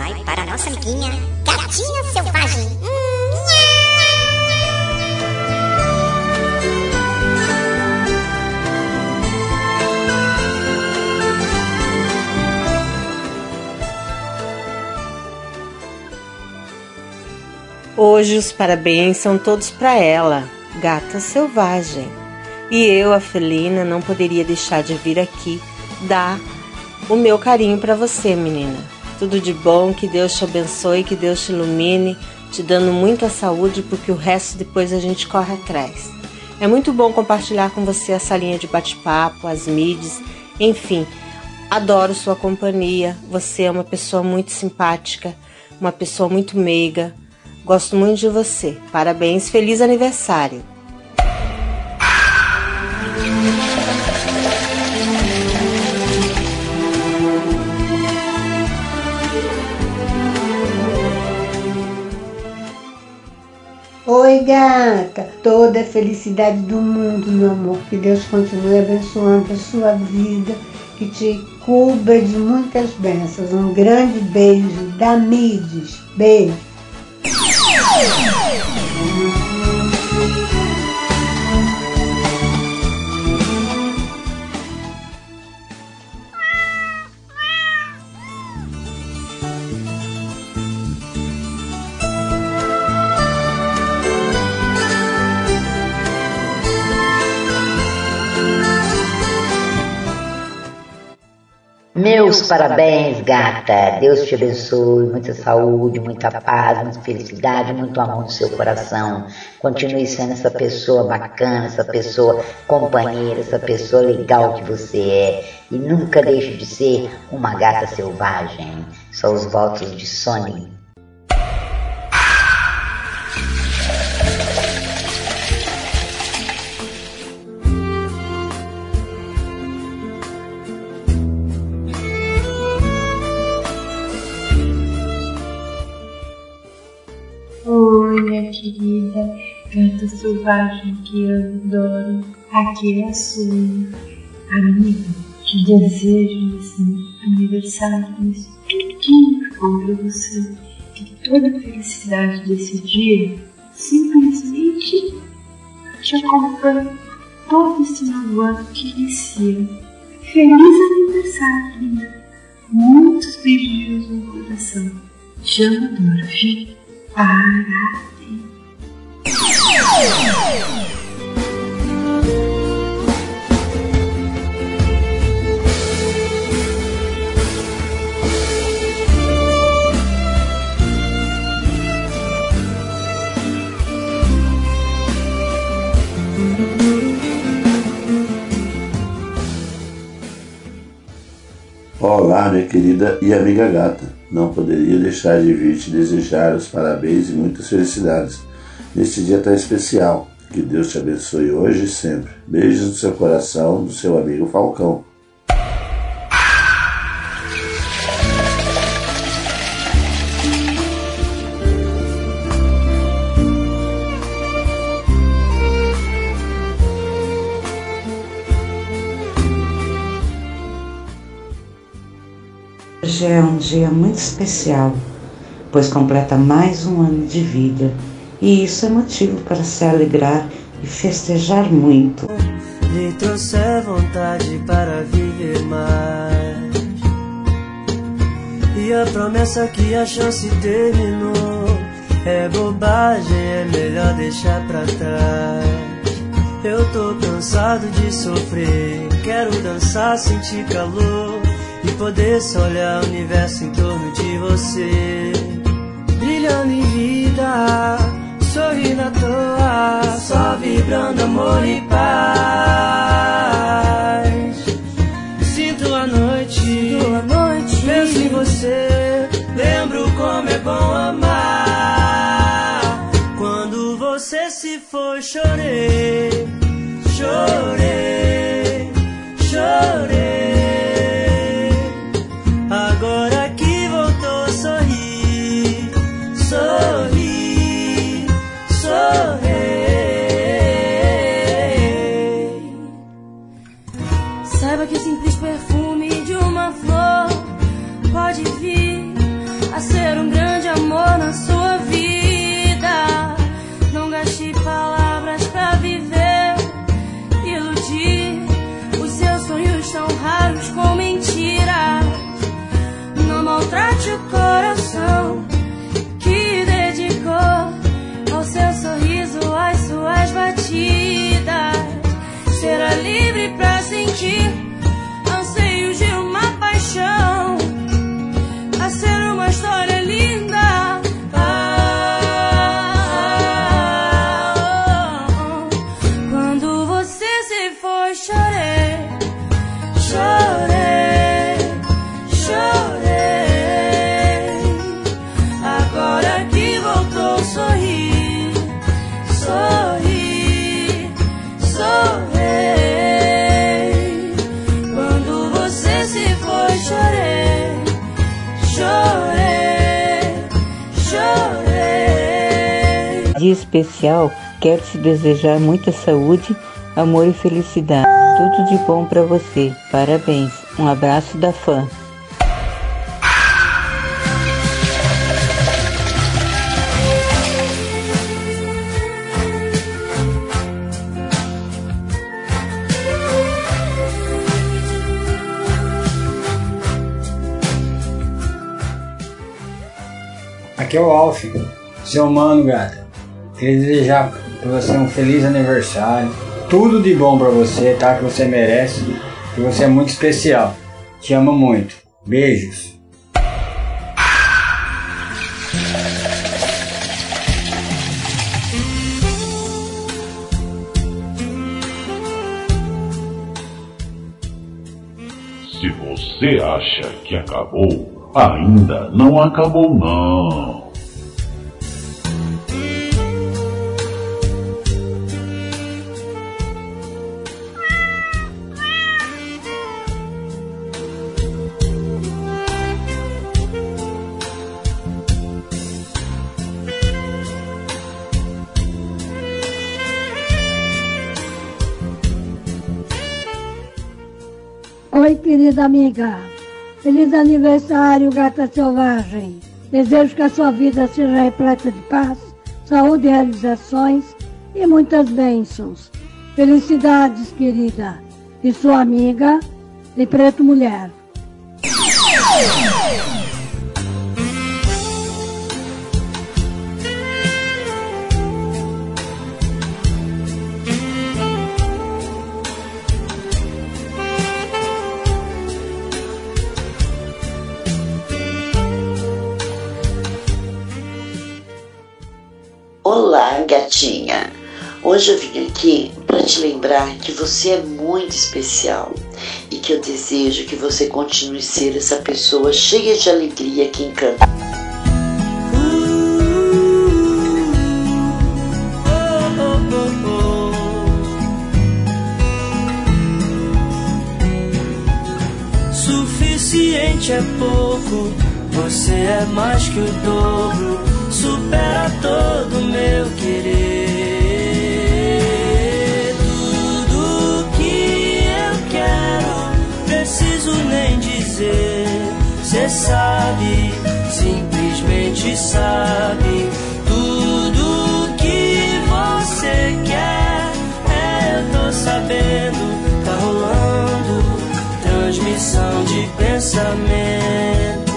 vai para a nossa amiguinha Gatinha Selvagem. Hoje os parabéns são todos para ela, Gata Selvagem. E eu, a felina, não poderia deixar de vir aqui dar o meu carinho para você, menina. Tudo de bom, que Deus te abençoe, que Deus te ilumine, te dando muita saúde, porque o resto depois a gente corre atrás. É muito bom compartilhar com você essa linha de bate-papo, as mídias, enfim. Adoro sua companhia, você é uma pessoa muito simpática, uma pessoa muito meiga. Gosto muito de você. Parabéns, feliz aniversário. Oi, gata. Toda a felicidade do mundo, meu amor. Que Deus continue abençoando a sua vida, que te cubra de muitas bênçãos. Um grande beijo da Mides. Beijo. Meus parabéns, gata. Deus te abençoe, muita saúde, muita paz, muita felicidade, muito amor no seu coração. Continue sendo essa pessoa bacana, essa pessoa companheira, essa pessoa legal que você é. E nunca deixe de ser uma gata selvagem. São os votos de Sony. Oi, minha querida gata selvagem que eu adoro. Aqui é a sua amiga. Te desejo esse aniversário, isso tudo bom pra você. Que toda a felicidade desse dia simplesmente te acompanhe todo esse novo ano que inicia. Feliz aniversário, linda. Muitos beijos no coração. Te adoro, viu? Parabéns. Olá, minha querida e amiga gata. Não poderia deixar de vir te desejar os parabéns e muitas felicidades neste dia tão especial. Que Deus te abençoe hoje e sempre. Beijos no seu coração, do seu amigo Falcão. Hoje é um dia muito especial, pois completa mais um ano de vida, e isso é motivo para se alegrar e festejar muito. Lhe trouxe vontade para viver mais, e a promessa que a chance terminou é bobagem, é melhor deixar pra trás. Eu tô cansado de sofrer, quero dançar, sentir calor e poder só olhar o universo em torno de você, brilhando em vida, sorrindo à toa, só vibrando amor e paz. Sinto a noite, penso em você, lembro como é bom amar. Quando você se foi, chorei, chorei, chorei. Agora que voltou, sorri, sorri, sorri. dia especial, quero te desejar muita saúde, amor e felicidade. Tudo de bom para você. Parabéns. Um abraço da fã. Aqui é o Alf, seu mano, gata. Queria desejar pra você um feliz aniversário. Tudo de bom pra você, tá? Que você merece. Que você é muito especial. Te amo muito. Beijos. Se você acha que acabou, ainda não acabou não. Oi, querida amiga. Feliz aniversário, gata selvagem. Desejo que a sua vida seja repleta de paz, saúde e realizações e muitas bênçãos. Felicidades, querida. De sua amiga, de Preto Mulher. Olá, gatinha! Hoje eu vim aqui para te lembrar que você é muito especial e que eu desejo que você continue a ser essa pessoa cheia de alegria que encanta. Suficiente é pouco, você é mais que o dobro. Supera todo meu querer. Tudo que eu quero, preciso nem dizer. Cê sabe, simplesmente sabe. Tudo que você quer, eu tô sabendo. Tá rolando transmissão de pensamento.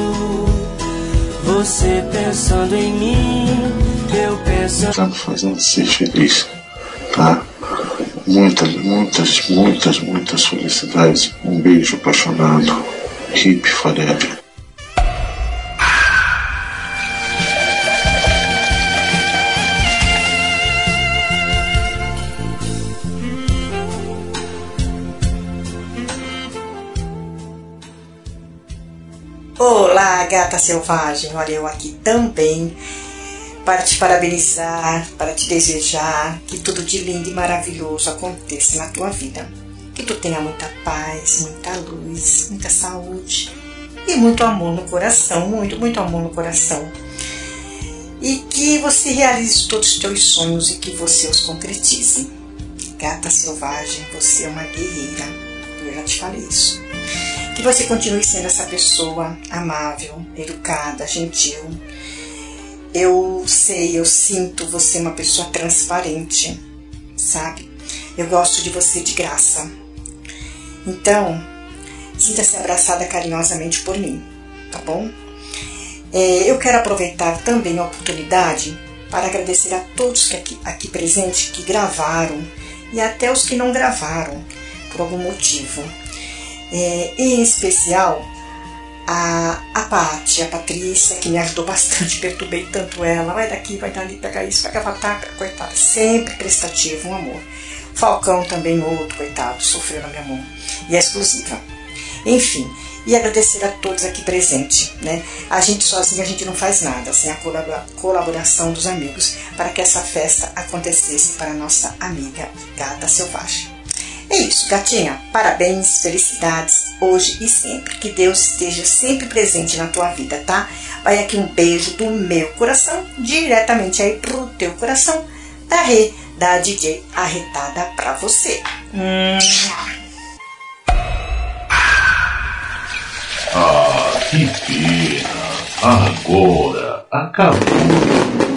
Você pensando em mim, eu pensando. Tá me fazendo ser feliz, tá? Muitas felicidades. Um beijo apaixonado. Keep forever. Olá, gata selvagem, olha eu aqui também para te parabenizar, para te desejar que tudo de lindo e maravilhoso aconteça na tua vida. Que tu tenha muita paz, muita luz, muita saúde e muito amor no coração, muito amor no coração. E que você realize todos os teus sonhos e que você os concretize. Gata selvagem, você é uma guerreira, eu já te falei isso. Que você continue sendo essa pessoa amável, educada, gentil. Eu sei, eu sinto você uma pessoa transparente, sabe? Eu gosto de você de graça. Então, sinta-se abraçada carinhosamente por mim, tá bom? Eu quero aproveitar também a oportunidade para agradecer a todos que aqui presentes que gravaram e até os que não gravaram, por algum motivo. Em especial a Paty, a Patrícia, que me ajudou bastante, perturbei tanto ela, vai daqui, vai dali, pega isso, pega a batata, coitada, sempre prestativo, um amor. Falcão também, outro, coitado, sofreu na minha mão, e é exclusiva. Enfim, e agradecer a todos aqui presentes, né? A gente sozinha, a gente não faz nada, sem a colaboração dos amigos, para que essa festa acontecesse para a nossa amiga Gata Selvagem. É isso, gatinha. Parabéns, felicidades, hoje e sempre. Que Deus esteja sempre presente na tua vida, tá? Vai aqui um beijo do meu coração, diretamente aí pro teu coração, da Rê, da DJ Arretada pra você. Ah, que pena. Agora acabou.